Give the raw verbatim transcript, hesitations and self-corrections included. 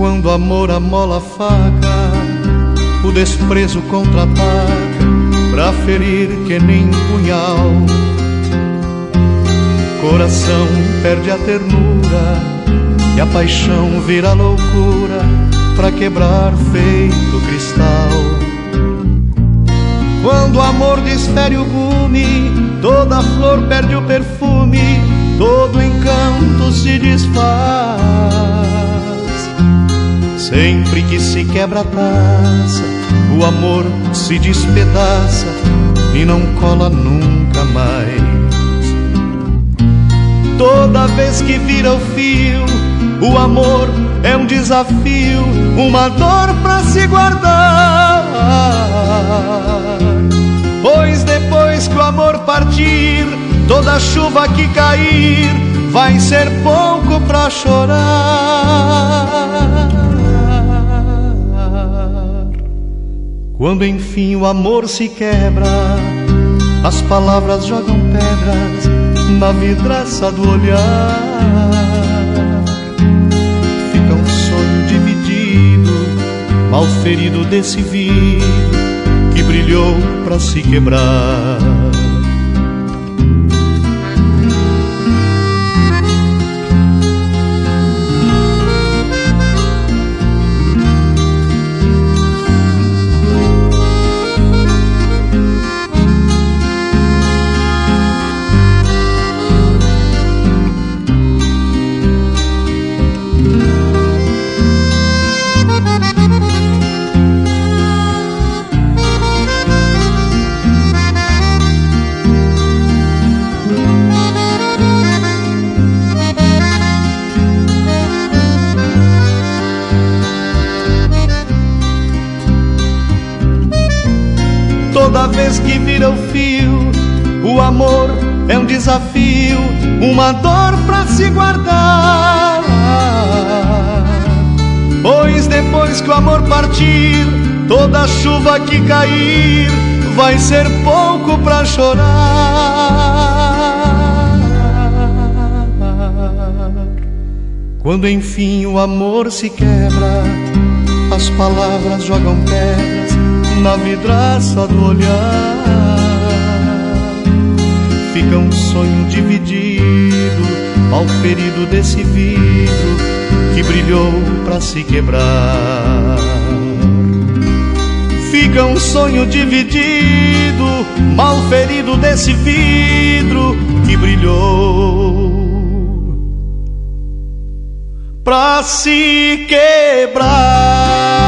Quando o amor amola a faca, o desprezo contra-ataca pra ferir que nem punhal. Coração perde a ternura e a paixão vira loucura pra quebrar feito cristal. Quando o amor desfere o gume, toda flor perde o perfume, todo encanto se desfaz. Sempre que se quebra a taça, o amor se despedaça e não cola nunca mais. Toda vez que vira o fio, o amor é um desafio, uma dor pra se guardar. Pois depois que o amor partir, toda chuva que cair vai ser pouco pra chorar. Quando enfim o amor se quebra, as palavras jogam pedras na vidraça do olhar. Fica um sonho dividido, mal ferido desse vidro que brilhou pra se quebrar. Toda vez que vira o fio, o amor é um desafio, uma dor pra se guardar. Pois depois que o amor partir, toda chuva que cair vai ser pouco pra chorar. Quando enfim o amor se quebra, as palavras jogam pedras na vidraça do olhar. Fica um sonho dividido, mal ferido desse vidro que brilhou pra se quebrar. Fica um sonho dividido, mal ferido desse vidro que brilhou pra se quebrar.